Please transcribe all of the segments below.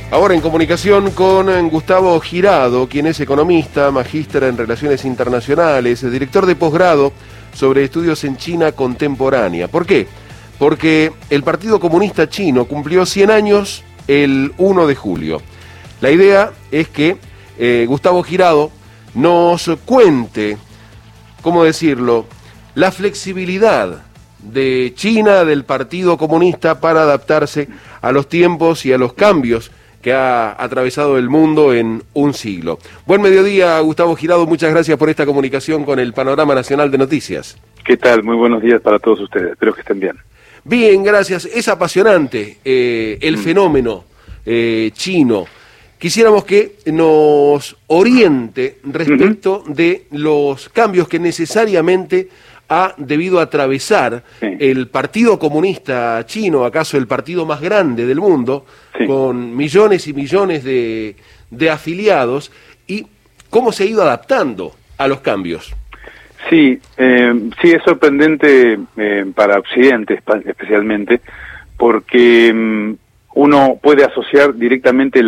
Ahora en comunicación con Gustavo Girado, quien es economista, magíster en Relaciones Internacionales, director de posgrado sobre estudios en China contemporánea. ¿Por qué? Porque el Partido Comunista Chino cumplió 100 años el 1 de julio. La idea es que Gustavo Girado nos cuente, ¿cómo decirlo?, la flexibilidad de China, del Partido Comunista, para adaptarse a los tiempos y a los cambios que ha atravesado el mundo en un siglo. Buen mediodía, Gustavo Girado, muchas gracias por esta comunicación con el Panorama Nacional de Noticias. ¿Qué tal? Muy buenos días para todos ustedes, espero que estén bien. Bien, gracias. Es apasionante el fenómeno chino. Quisiéramos que nos oriente respecto de los cambios que necesariamente ha debido atravesar el Partido Comunista Chino, acaso el partido más grande del mundo, con millones y millones de afiliados, y cómo se ha ido adaptando a los cambios. Sí, es sorprendente para Occidente especialmente, porque uno puede asociar directamente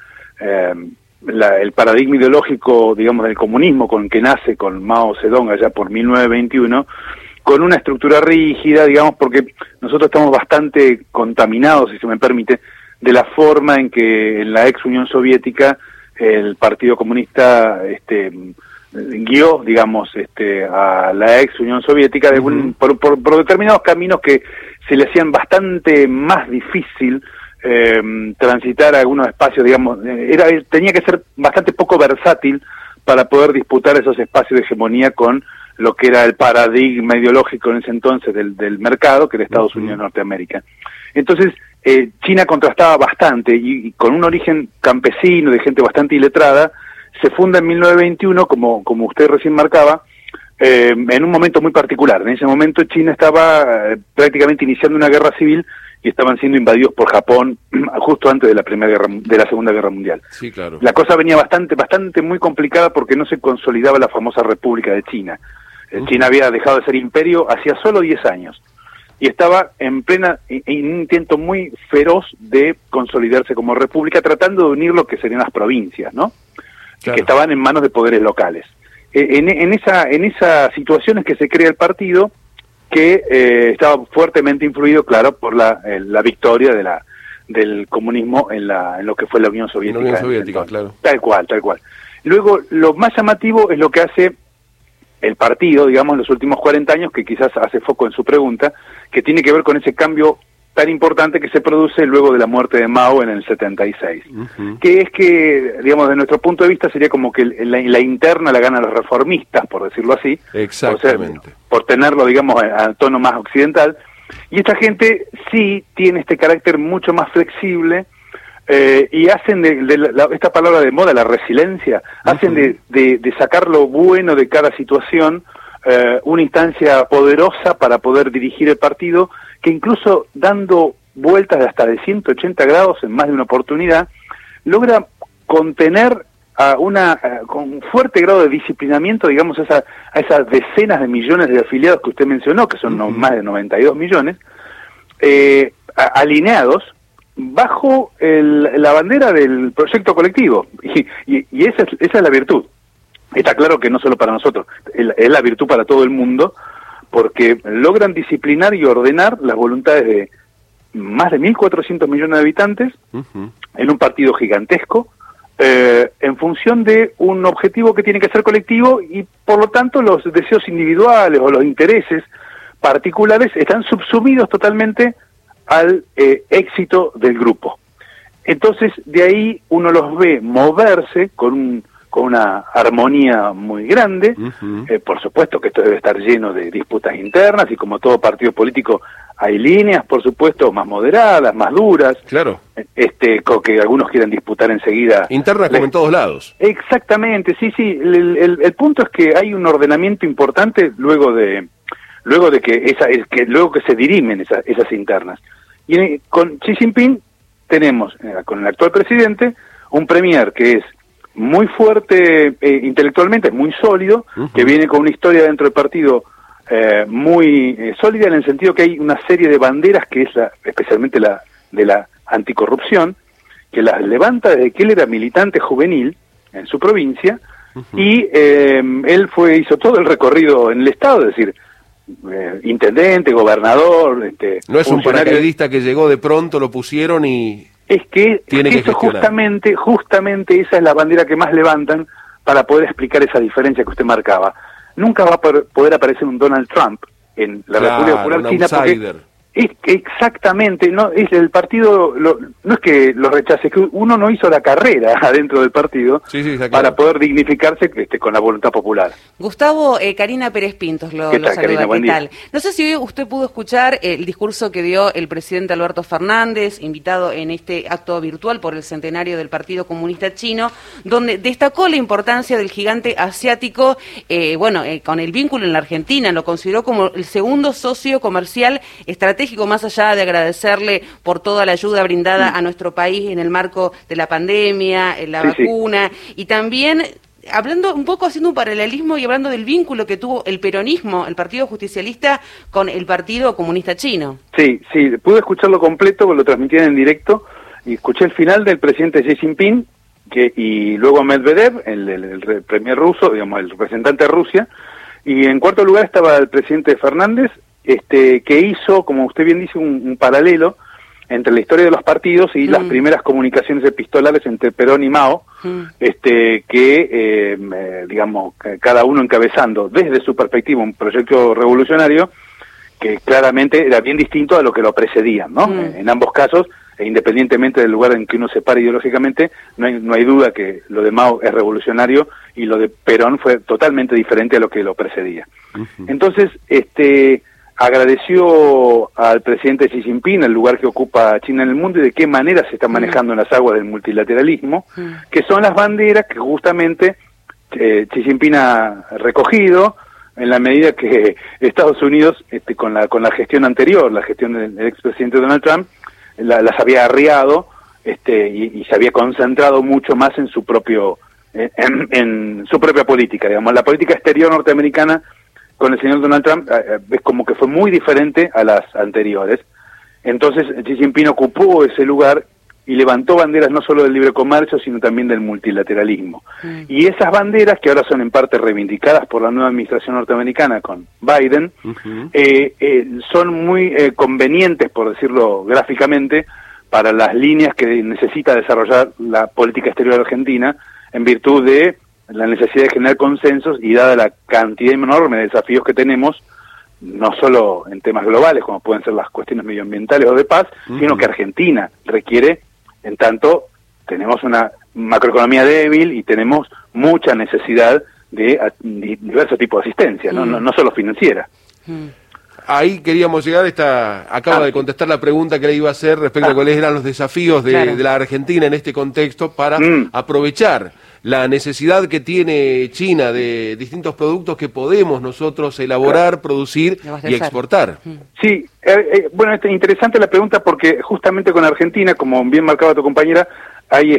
el paradigma ideológico, digamos, del comunismo con que nace con Mao Zedong allá por 1921, con una estructura rígida, digamos, porque nosotros estamos bastante contaminados, si se me permite, de la forma en que en la ex Unión Soviética el Partido Comunista guió, digamos, a la ex Unión Soviética por determinados caminos que se le hacían bastante más difícil transitar algunos espacios, digamos, tenía que ser bastante poco versátil para poder disputar esos espacios de hegemonía con lo que era el paradigma ideológico en ese entonces del mercado, que era Estados Unidos y Norteamérica. Entonces, China contrastaba bastante y con un origen campesino, de gente bastante iletrada, se funda en 1921, como usted recién marcaba, en un momento muy particular. En ese momento China estaba prácticamente iniciando una guerra civil y estaban siendo invadidos por Japón justo antes de la Segunda Guerra Mundial. Sí, claro. La cosa venía bastante muy complicada porque no se consolidaba la famosa República de China. China había dejado de ser imperio hacía solo 10 años y estaba en un intento muy feroz de consolidarse como república, tratando de unir lo que serían las provincias, ¿no? Claro. Que estaban en manos de poderes locales. En esa situación es que se crea el partido, que estaba fuertemente influido, claro, por la victoria del comunismo en lo que fue la Unión Soviética. La Unión Soviética, claro. Tal cual. Luego, lo más llamativo es lo que hace el partido, digamos, en los últimos 40 años, que quizás hace foco en su pregunta, que tiene que ver con ese cambio tan importante que se produce luego de la muerte de Mao en el 76. Que es que, digamos, de nuestro punto de vista sería como que la interna la ganan los reformistas, por decirlo así. Exactamente. Por tenerlo, digamos, a tono más occidental. Y esta gente sí tiene este carácter mucho más flexible y hacen esta palabra de moda, la resiliencia, hacen de sacar lo bueno de cada situación una instancia poderosa para poder dirigir el partido, que incluso dando vueltas de hasta de 180 grados en más de una oportunidad, logra contener con un fuerte grado de disciplinamiento, digamos, a esas decenas de millones de afiliados que usted mencionó, que son más de 92 millones, alineados bajo la bandera del proyecto colectivo. Y esa es la virtud. Está claro que no solo para nosotros, es la virtud para todo el mundo, porque logran disciplinar y ordenar las voluntades de más de 1.400 millones de habitantes en un partido gigantesco, en función de un objetivo que tiene que ser colectivo, y por lo tanto los deseos individuales o los intereses particulares están subsumidos totalmente al éxito del grupo. Entonces, de ahí uno los ve moverse con una armonía muy grande. Por supuesto que esto debe estar lleno de disputas internas, y como todo partido político hay líneas, por supuesto, más moderadas, más duras. Claro. Que algunos quieren disputar enseguida. Internas como en todos lados. Exactamente, sí. El punto es que hay un ordenamiento importante luego que se dirimen esas internas. Y con Xi Jinping tenemos, con el actual presidente, un premier que es muy fuerte intelectualmente, es muy sólido, que viene con una historia dentro del partido muy sólida, en el sentido que hay una serie de banderas, que es especialmente la de la anticorrupción, que las levanta desde que él era militante juvenil en su provincia, y él hizo todo el recorrido en el Estado, es decir, intendente, gobernador, no es un funcionario. paracaidista que llegó de pronto, lo pusieron y Es que tiene que eso gestionar. justamente esa es la bandera que más levantan para poder explicar esa diferencia que usted marcaba. Nunca va a poder aparecer un Donald Trump en la República Popular China, outsider. porque es que exactamente, no es el partido, no es que lo rechace, es que uno no hizo la carrera adentro del partido para poder dignificarse con la voluntad popular. Gustavo, Karina Pérez Pintos lo ¿Qué tal, saluda, Karina? Buen ¿qué día. tal? No sé si hoy usted pudo escuchar el discurso que dio el presidente Alberto Fernández, invitado en este acto virtual por el centenario del Partido Comunista Chino, donde destacó la importancia del gigante asiático, con el vínculo en la Argentina, lo consideró como el segundo socio comercial estratégico, más allá de agradecerle por toda la ayuda brindada a nuestro país en el marco de la pandemia, en la vacuna, y también hablando un poco, haciendo un paralelismo y hablando del vínculo que tuvo el peronismo, el Partido Justicialista, con el Partido Comunista Chino. Sí, pude escucharlo completo, porque lo transmitían en directo, y escuché el final del presidente Xi Jinping, y luego Medvedev, el premier ruso, digamos, el representante de Rusia, y en cuarto lugar estaba el presidente Fernández, que hizo, como usted bien dice, un paralelo entre la historia de los partidos y las primeras comunicaciones epistolares entre Perón y Mao, digamos, cada uno encabezando desde su perspectiva un proyecto revolucionario que claramente era bien distinto a lo que lo precedía, ¿no? En ambos casos, e independientemente del lugar en que uno se pare ideológicamente, no hay duda que lo de Mao es revolucionario y lo de Perón fue totalmente diferente a lo que lo precedía. Entonces, agradeció al presidente Xi Jinping el lugar que ocupa China en el mundo y de qué manera se está manejando en las aguas del multilateralismo, que son las banderas que justamente Xi Jinping ha recogido en la medida que Estados Unidos, con la gestión anterior, la gestión del expresidente Donald Trump, las había arriado y se había concentrado mucho más en su propia política, digamos. La política exterior norteamericana con el señor Donald Trump es como que fue muy diferente a las anteriores. Entonces Xi Jinping ocupó ese lugar y levantó banderas no solo del libre comercio, sino también del multilateralismo. Y esas banderas, que ahora son en parte reivindicadas por la nueva administración norteamericana con Biden, son muy convenientes, por decirlo gráficamente, para las líneas que necesita desarrollar la política exterior argentina, en virtud de la necesidad de generar consensos y dada la cantidad enorme de desafíos que tenemos, no solo en temas globales, como pueden ser las cuestiones medioambientales o de paz, sino que Argentina requiere, en tanto tenemos una macroeconomía débil y tenemos mucha necesidad de diversos tipos de asistencia, no solo financiera. Ahí queríamos llegar, acaba de contestar la pregunta que le iba a hacer respecto a cuáles eran los desafíos de la Argentina en este contexto para aprovechar la necesidad que tiene China de distintos productos que podemos nosotros elaborar, producir y exportar. Sí, bueno, es interesante la pregunta porque justamente con Argentina, como bien marcaba tu compañera, hay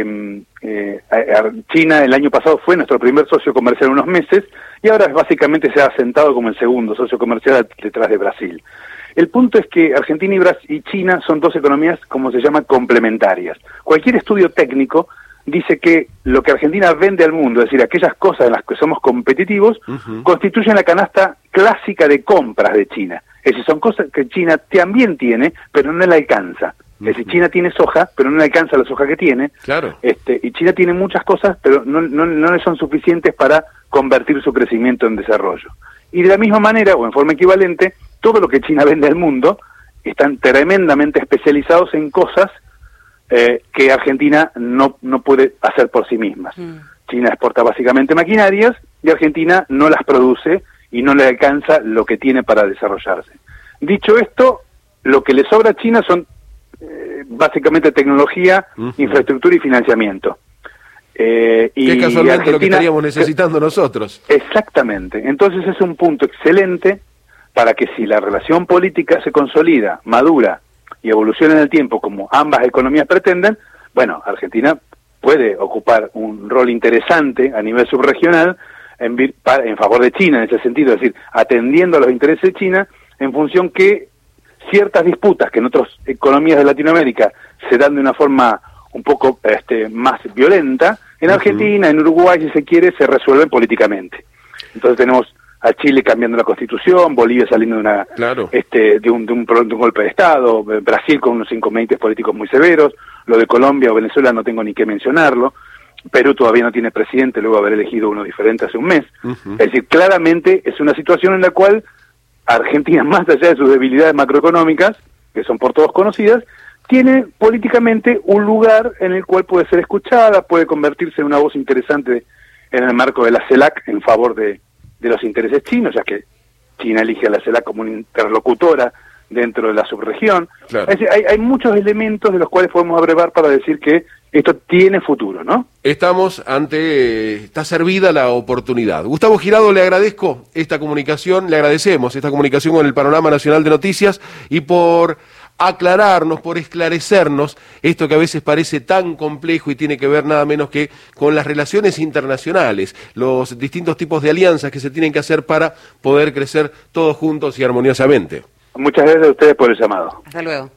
China el año pasado fue nuestro primer socio comercial unos meses y ahora básicamente se ha asentado como el segundo socio comercial detrás de Brasil. El punto es que Argentina y China son dos economías, como se llama, complementarias. Cualquier estudio técnico dice que lo que Argentina vende al mundo, es decir, aquellas cosas en las que somos competitivos, constituyen la canasta clásica de compras de China. Es decir, son cosas que China también tiene, pero no le alcanza. Es decir, China tiene soja, pero no le alcanza la soja que tiene. Claro. Y China tiene muchas cosas, pero no le son suficientes para convertir su crecimiento en desarrollo. Y de la misma manera, o en forma equivalente, todo lo que China vende al mundo están tremendamente especializados en cosas que Argentina no puede hacer por sí mismas. China exporta básicamente maquinarias y Argentina no las produce y no le alcanza lo que tiene para desarrollarse. Dicho esto, lo que le sobra a China son básicamente tecnología, infraestructura y financiamiento. Que es casualmente lo que estaríamos necesitando nosotros. Exactamente. Entonces es un punto excelente para que si la relación política se consolida, madura y evoluciona en el tiempo como ambas economías pretenden, bueno, Argentina puede ocupar un rol interesante a nivel subregional en favor de China en ese sentido, es decir, atendiendo a los intereses de China en función que ciertas disputas que en otras economías de Latinoamérica se dan de una forma un poco más violenta. En Argentina, en Uruguay, si se quiere, se resuelven políticamente. Entonces tenemos a Chile cambiando la Constitución, Bolivia saliendo de una Claro. de un golpe de Estado, Brasil con unos inconvenientes políticos muy severos, lo de Colombia o Venezuela no tengo ni que mencionarlo, Perú todavía no tiene presidente, luego de haber elegido uno diferente hace un mes. Es decir, claramente es una situación en la cual Argentina, más allá de sus debilidades macroeconómicas, que son por todos conocidas, tiene políticamente un lugar en el cual puede ser escuchada, puede convertirse en una voz interesante en el marco de la CELAC en favor de los intereses chinos, ya que China elige a la CELAC como una interlocutora dentro de la subregión. Claro. Es decir, hay muchos elementos de los cuales podemos abrevar para decir que esto tiene futuro, ¿no? Estamos está servida la oportunidad. Gustavo Girado, le agradezco esta comunicación, le agradecemos esta comunicación con el Panorama Nacional de Noticias y por aclararnos, por esclarecernos esto que a veces parece tan complejo y tiene que ver nada menos que con las relaciones internacionales, los distintos tipos de alianzas que se tienen que hacer para poder crecer todos juntos y armoniosamente. Muchas gracias a ustedes por el llamado. Hasta luego.